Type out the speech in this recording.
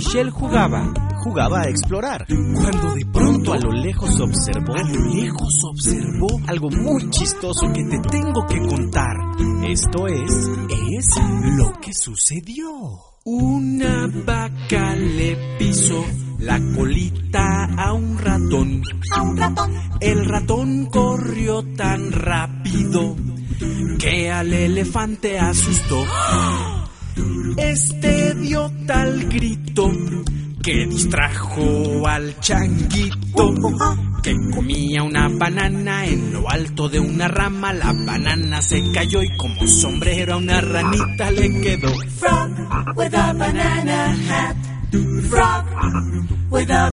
Michelle jugaba a explorar, cuando de pronto a lo lejos observó algo muy chistoso que te tengo que contar. Esto es lo que sucedió. Una vaca le pisó la colita a un ratón. El ratón corrió tan rápido que al elefante asustó. Este dio tal grito que distrajo al changuito, que comía una banana en lo alto de una rama. La banana se cayó y como sombrero a una ranita le quedó. Frog with a banana hat. Frog with a